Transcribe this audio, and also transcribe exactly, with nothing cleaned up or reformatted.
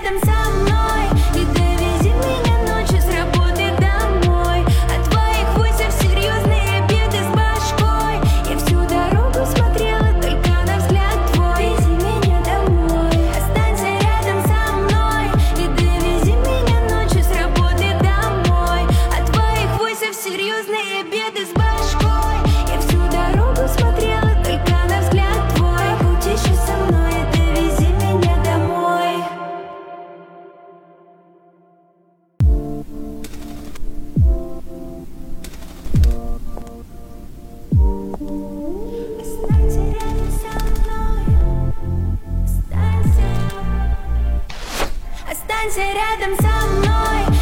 рядом со мной и довези меня ночью с работы домой. От твоих вызов серьезные беды с башкой. Я всю дорогу смотрела только на взгляд твой. Вези меня домой, останься рядом со мной и довези меня ночью с работы домой. От твоих вызов серьезные беды с башкой. Я всю дорогу смотрела только на взгляд твой. Будь еще со мной и довези меня домой. Останься рядом со мной. Останься. Останься рядом со мной